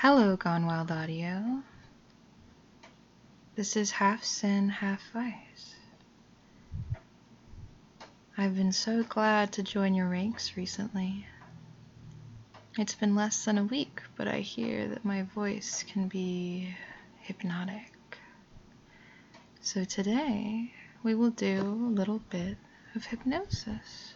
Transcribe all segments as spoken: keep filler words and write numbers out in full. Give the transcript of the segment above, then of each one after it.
Hello, Gone Wild Audio. This is Half Sin, Half Vice. I've been so glad to join your ranks recently. It's been less than a week, but I hear that my voice can be hypnotic. So today, we will do a little bit of hypnosis.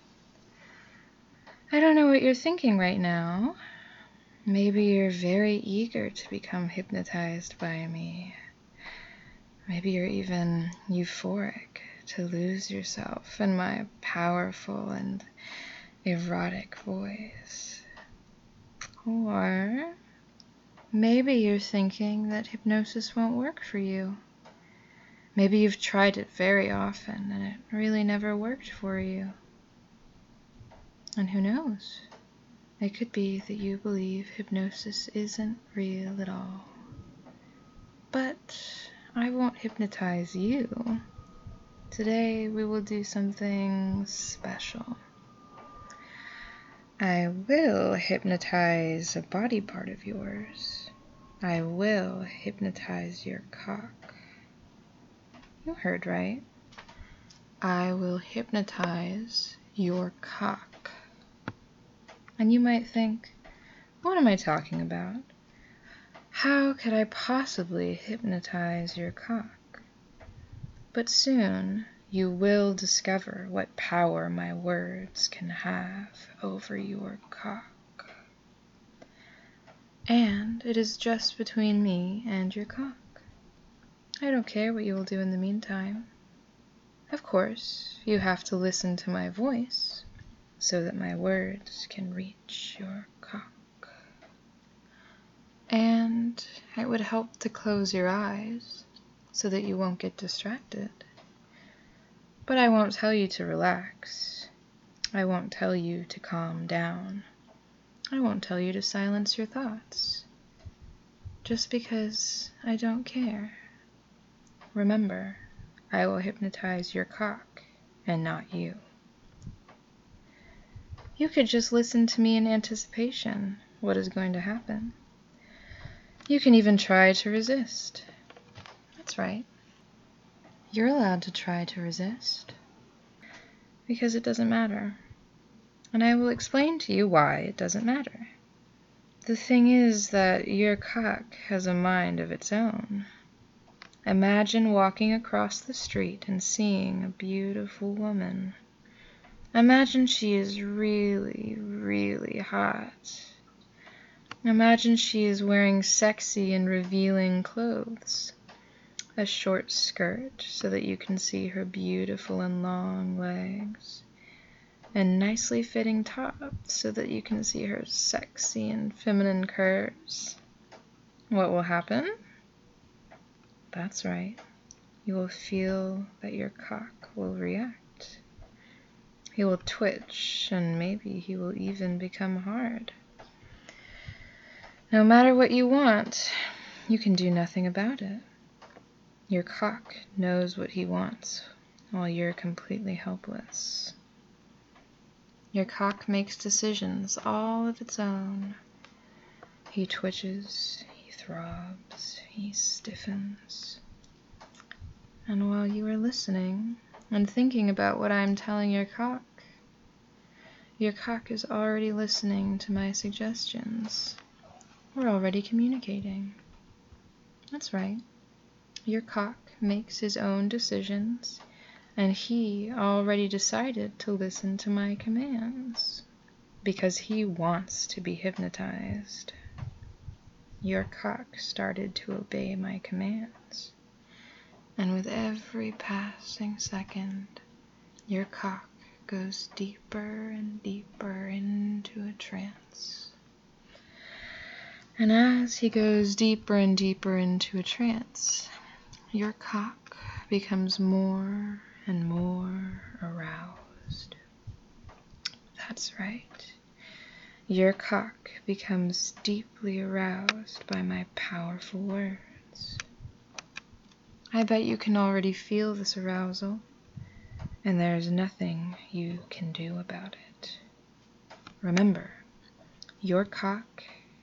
I don't know what you're thinking right now. Maybe you're very eager to become hypnotized by me. Maybe you're even euphoric to lose yourself in my powerful and erotic voice. Or maybe you're thinking that hypnosis won't work for you. Maybe you've tried it very often and it really never worked for you. And who knows? It could be that you believe hypnosis isn't real at all. But I won't hypnotize you. Today we will do something special. I will hypnotize a body part of yours. I will hypnotize your cock. You heard right. I will hypnotize your cock. And you might think, what am I talking about? How could I possibly hypnotize your cock? But soon you will discover what power my words can have over your cock. And it is just between me and your cock. I don't care what you will do in the meantime. Of course, you have to listen to my voice so that my words can reach your cock. And it would help to close your eyes so that you won't get distracted. But I won't tell you to relax. I won't tell you to calm down. I won't tell you to silence your thoughts. Just because I don't care. Remember, I will hypnotize your cock and not you. You could just listen to me in anticipation what is going to happen. You can even try to resist. That's right. You're allowed to try to resist. Because it doesn't matter. And I will explain to you why it doesn't matter. The thing is that your cock has a mind of its own. Imagine walking across the street and seeing a beautiful woman. Imagine she is really, really hot. Imagine she is wearing sexy and revealing clothes. A short skirt so that you can see her beautiful and long legs. And nicely fitting top so that you can see her sexy and feminine curves. What will happen? That's right. You will feel that your cock will react. He will twitch and maybe he will even become hard. No matter what you want, you can do nothing about it. Your cock knows what he wants, while you're completely helpless. Your cock makes decisions all of its own. He twitches, he throbs, he stiffens. And while you are listening and thinking about what I'm telling your cock, your cock is already listening to my suggestions. We're already communicating. That's right. Your cock makes his own decisions, and he already decided to listen to my commands, because he wants to be hypnotized. Your cock started to obey my commands, and with every passing second, your cock goes deeper and deeper into a trance. And as he goes deeper and deeper into a trance, your cock becomes more and more aroused. That's right. Your cock becomes deeply aroused by my powerful words. I bet you can already feel this arousal, and there's nothing you can do about it. Remember, your cock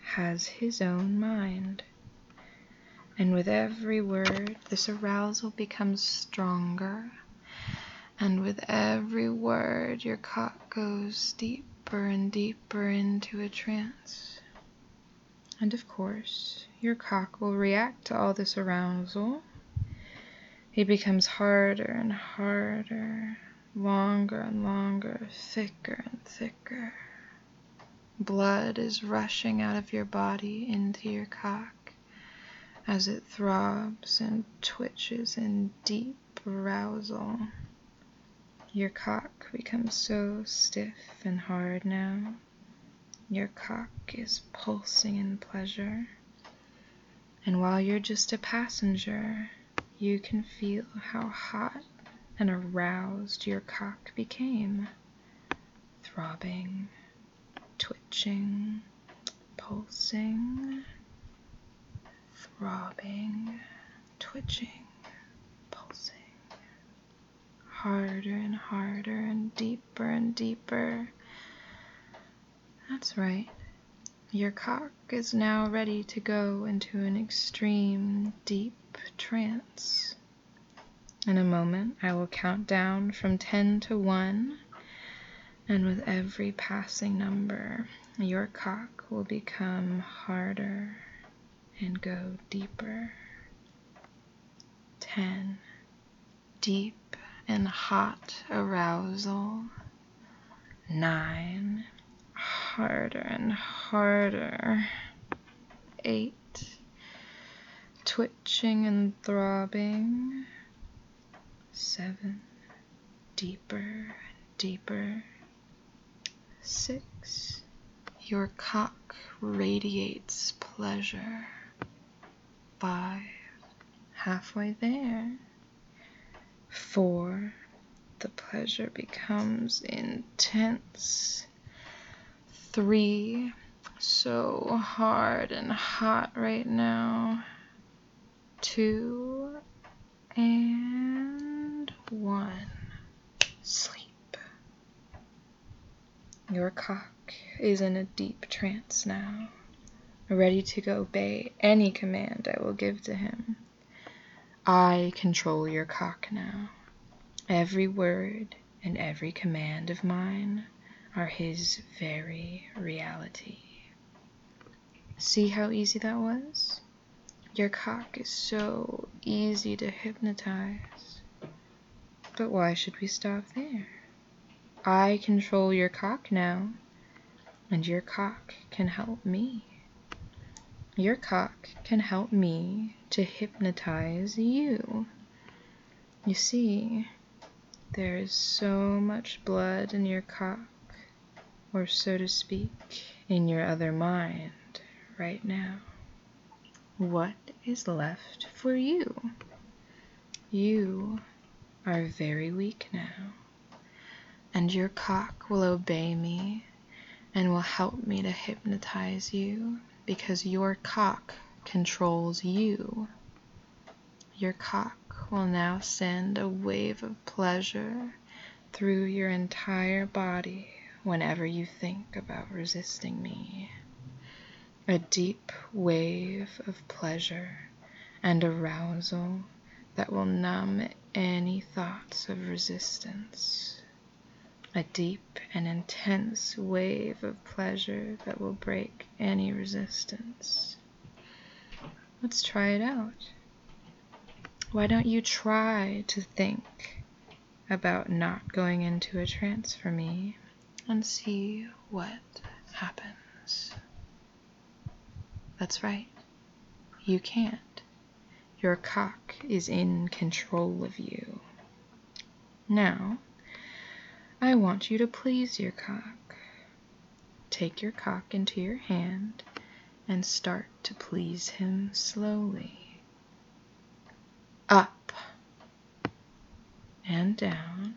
has his own mind. And with every word, this arousal becomes stronger. And with every word, your cock goes deeper and deeper into a trance. And of course, your cock will react to all this arousal. He becomes harder and harder, longer and longer, thicker and thicker. Blood is rushing out of your body into your cock as it throbs and twitches in deep arousal. Your cock becomes so stiff and hard now. Your cock is pulsing in pleasure. And while you're just a passenger, you can feel how hot and aroused your cock became. Throbbing, twitching, pulsing, throbbing, twitching, pulsing. Harder and harder and deeper and deeper. That's right. Your cock is now ready to go into an extreme, deep trance. In a moment, I will count down from ten to one, and with every passing number, your cock will become harder and go deeper. Ten. Deep and hot arousal. Nine. Harder and harder. Eight. Twitching and throbbing. Seven. Deeper and deeper. Six. Your cock radiates pleasure. Five. Halfway there. Four. The pleasure becomes intense. Three. So hard and hot right now. Two. And one. Sleep. Your cock is in a deep trance now, ready to obey any command I will give to him. I control your cock now. Every word and every command of mine are his very reality. See how easy that was? Your cock is so easy to hypnotize. But why should we stop there? I control your cock now, and your cock can help me. Your cock can help me to hypnotize you. You see, there is so much blood in your cock, or so to speak, in your other mind right now. What is left for you? You are very weak now, and your cock will obey me and will help me to hypnotize you because your cock controls you. Your cock will now send a wave of pleasure through your entire body whenever you think about resisting me. A deep wave of pleasure and arousal that will numb any thoughts of resistance. A deep and intense wave of pleasure that will break any resistance. Let's try it out. Why don't you try to think about not going into a trance for me and see what happens? That's right. You can't. Your cock is in control of you. Now, I want you to please your cock. Take your cock into your hand and start to please him slowly. Up and down,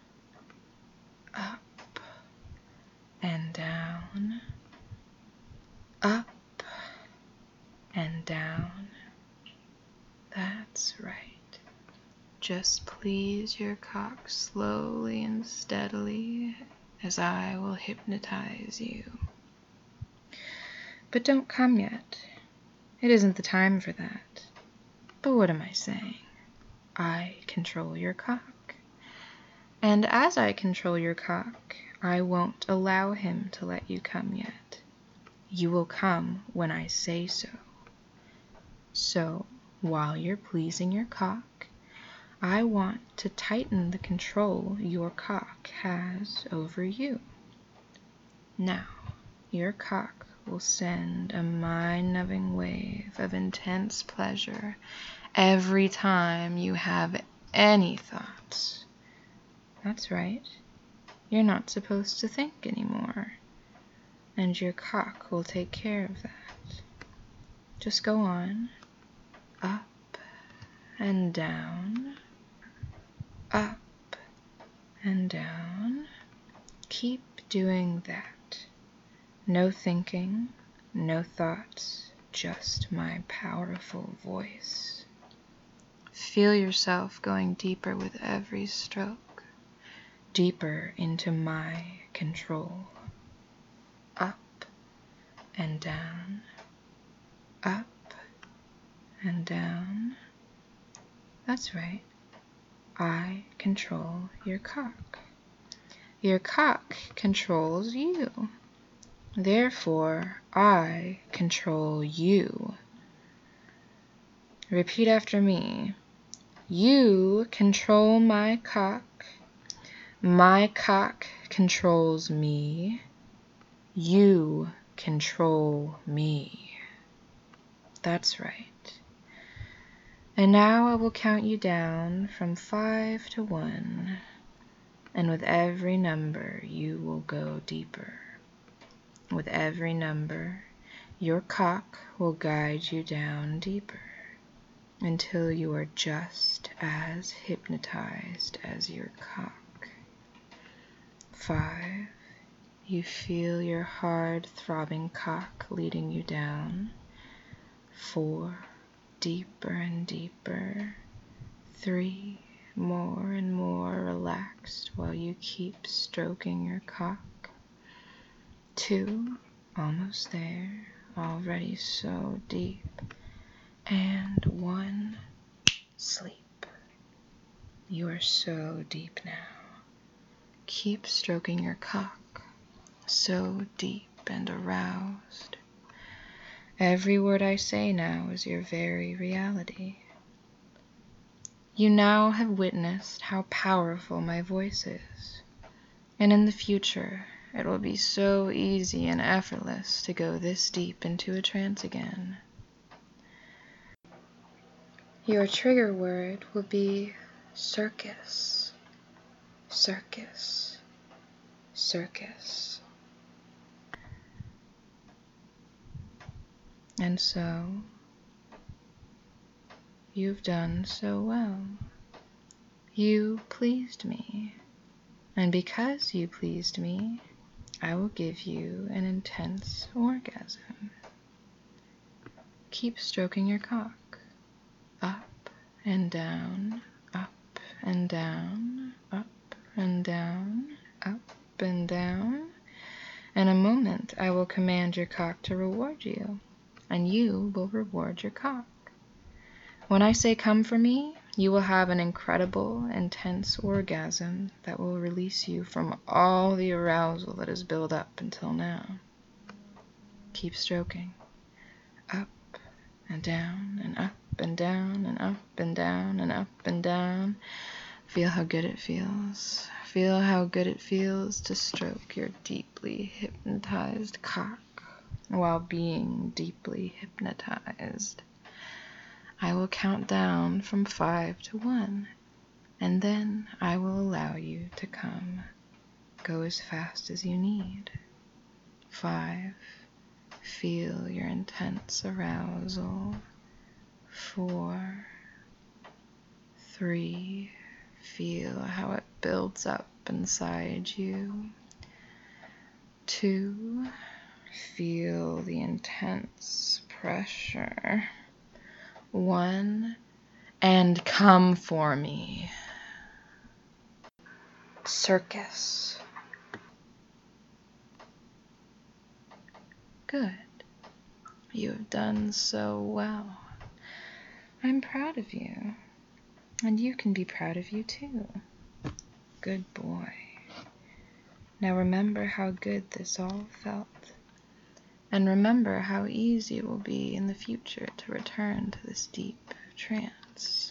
up and down, up and down. That's right. Just please your cock slowly and steadily as I will hypnotize you. But don't come yet. It isn't the time for that. But what am I saying? I control your cock. And as I control your cock, I won't allow him to let you come yet. You will come when I say so. So, while you're pleasing your cock, I want to tighten the control your cock has over you. Now, your cock will send a mind-numbing wave of intense pleasure every time you have any thoughts. That's right. You're not supposed to think anymore. And your cock will take care of that. Just go on. Up and down. Up and down. Keep doing that. No thinking, no thoughts, just my powerful voice. Feel yourself going deeper with every stroke, deeper into my control. Up and down, up and down. That's right. I control your cock. Your cock controls you. Therefore, I control you. Repeat after me. You control my cock. My cock controls me. You control me. That's right. And now I will count you down from five to one. And with every number, you will go deeper. With every number, your cock will guide you down deeper until you are just as hypnotized as your cock. Five, you feel your hard throbbing cock leading you down. Four, deeper and deeper. Three, more and more relaxed while you keep stroking your cock. Two, almost there, already so deep. And one, sleep. You are so deep now. Keep stroking your cock, so deep and aroused. Every word I say now is your very reality. You now have witnessed how powerful my voice is, and in the future, it will be so easy and effortless to go this deep into a trance again. Your trigger word will be circus, circus, circus. And so, you've done so well. You pleased me, and because you pleased me, I will give you an intense orgasm. Keep stroking your cock. Up and down, up and down, up and down, up and down. In a moment, I will command your cock to reward you, and you will reward your cock. When I say come for me, you will have an incredible, intense orgasm that will release you from all the arousal that has built up until now. Keep stroking. Up and down and up and down and up and down and up and down. Feel how good it feels. Feel how good it feels to stroke your deeply hypnotized cock while being deeply hypnotized. I will count down from five to one, and then I will allow you to come. Go as fast as you need. Five. Feel your intense arousal. Four. Three. Feel how it builds up inside you. Two. Feel the intense pressure. One. And come for me. Circus. Good. You have done so well. I'm proud of you, and you can be proud of you too. Good boy. Now remember how good this all felt, and remember how easy it will be in the future to return to this deep trance.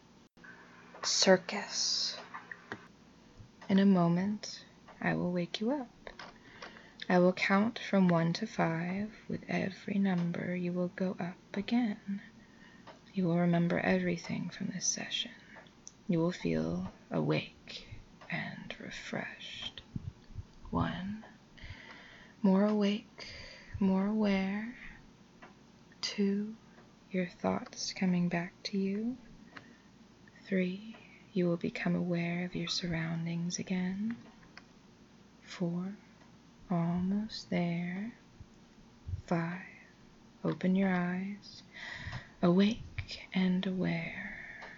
Circus. In a moment, I will wake you up. I will count from one to five. With every number, you will go up again. You will remember everything from this session. You will feel awake and refreshed. One, more awake, more aware. Two, your thoughts coming back to you. Three, you will become aware of your surroundings again. Four, almost there. Five, open your eyes, awake and aware.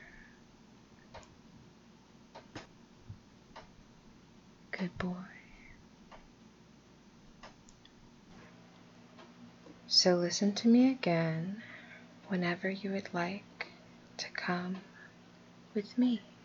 Good boy. So listen to me again whenever you would like to come with me.